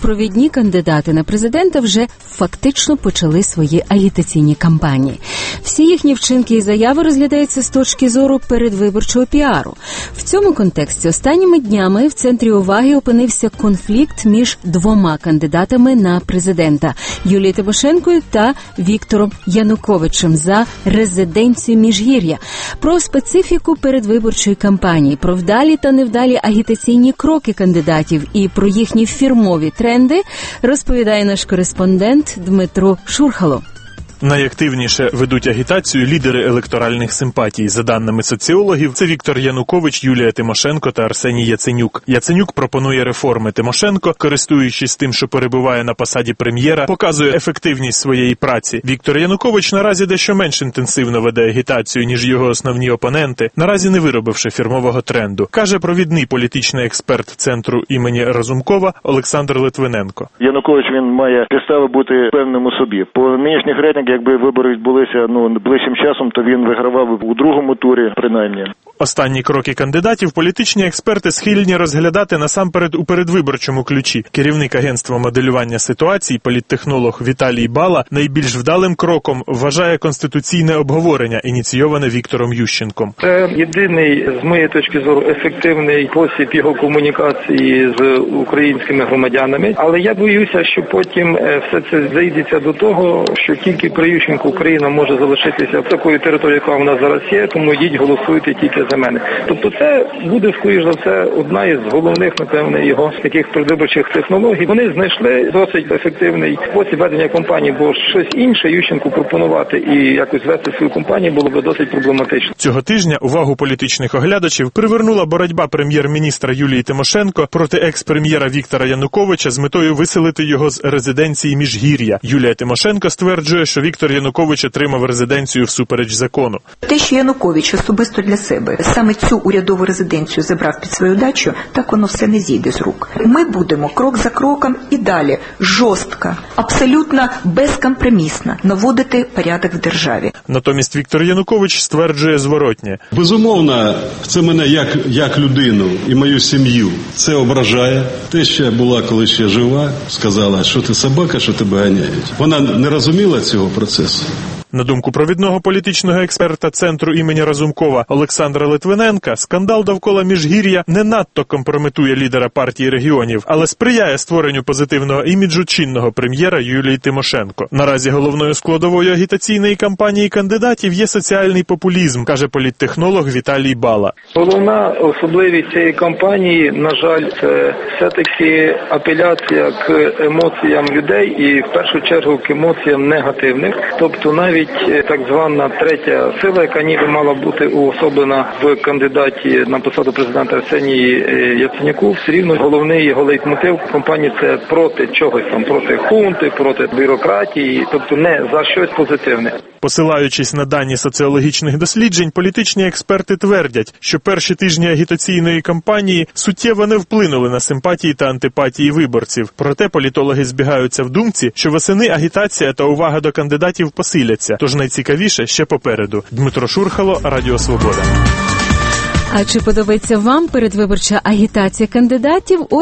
провідні кандидати на президента вже фактично почали свої агітаційні кампанії. Всі їхні вчинки і заяви розглядаються з точки зору передвиборчого піару. В цьому контексті останніми днями в центрі уваги опинився конфлікт між двома кандидатами на президента – Юлією Тимошенкою та Віктором Януковичем за резиденцію Міжгір'я. Про специфіку передвиборчої кампанії, про вдалі та невдалі агітаційні кроки кандидатів і про їхні фірмові тренди розповідає наш кореспондент Дмитро Шурхало. Найактивніше ведуть агітацію лідери електоральних симпатій. За даними соціологів, це Віктор Янукович, Юлія Тимошенко та Арсеній Яценюк. Яценюк пропонує реформи. Тимошенко, користуючись тим, що перебуває на посаді прем'єра, показує ефективність своєї праці. Віктор Янукович наразі дещо менш інтенсивно веде агітацію, ніж його основні опоненти, наразі не виробивши фірмового тренду, каже провідний політичний експерт центру імені Разумкова Олександр Литвиненко. Янукович, він має підстави бути певним у собі. По нинішніх рейтингах, якби вибори відбулися ближчим часом, то він вигравав у другому турі, принаймні. Останні кроки кандидатів політичні експерти схильні розглядати насамперед у передвиборчому ключі. Керівник агентства моделювання ситуацій, політтехнолог Віталій Бала, найбільш вдалим кроком вважає конституційне обговорення, ініційоване Віктором Ющенком. Це єдиний, з моєї точки зору, ефективний спосіб його комунікації з українськими громадянами. Але я боюся, що потім все це зайдеться до того, що тільки при Ющенку Україна може залишитися в такої території, яка в нас зараз є, тому йдіть голосуйте тільки за мене. Тобто це буде, скоріш за все, одна із головних, напевне, його таких передвиборчих технологій. Вони знайшли досить ефективний спосіб ведення кампанії, бо щось інше Ющенку пропонувати і якось вести свою кампанію було б досить проблематично. Цього тижня увагу політичних оглядачів привернула боротьба прем'єр-міністра Юлії Тимошенко проти екс-прем'єра Віктора Януковича з метою виселити його з резиденції Міжгір'я. Юлія Тимошенко стверджує, що Віктор Янукович отримав резиденцію всупереч закону. Те, що Янукович особисто для себе саме цю урядову резиденцію забрав під свою дачу, так воно все не зійде з рук. Ми будемо крок за кроком і далі жорстко, абсолютно безкомпромісно наводити порядок в державі. Натомість Віктор Янукович стверджує зворотнє. Безумовно, це мене як людину і мою сім'ю це ображає. Те, що я була, коли ще жива, сказала, що ти собака, що тебе ганяють. Вона не розуміла цього процесу. На думку провідного політичного експерта центру імені Разумкова Олександра Литвиненка, скандал довкола Міжгір'я не надто компрометує лідера партії регіонів, але сприяє створенню позитивного іміджу чинного прем'єра Юлії Тимошенко. Наразі головною складовою агітаційної кампанії кандидатів є соціальний популізм, каже політтехнолог Віталій Бала. Головна особливість цієї кампанії, на жаль, це все-таки апеляція к емоціям людей і в першу чергу к емоціям негативних, тобто навіть так звана третя сила, яка ніби мала бути уособлена в кандидаті на посаду президента Арсенії Яценюку, все рівно головний його лейтмотив кампанії – це проти чогось там, проти хунти, проти бюрократії, тобто не за щось позитивне. Посилаючись на дані соціологічних досліджень, політичні експерти твердять, що перші тижні агітаційної кампанії суттєво не вплинули на симпатії та антипатії виборців. Проте політологи збігаються в думці, що восени агітація та увага до кандидатів посиляться. Тож найцікавіше ще попереду. Дмитро Шурхало, Радіо Свобода. А чи подобається вам передвиборча агітація кандидатів?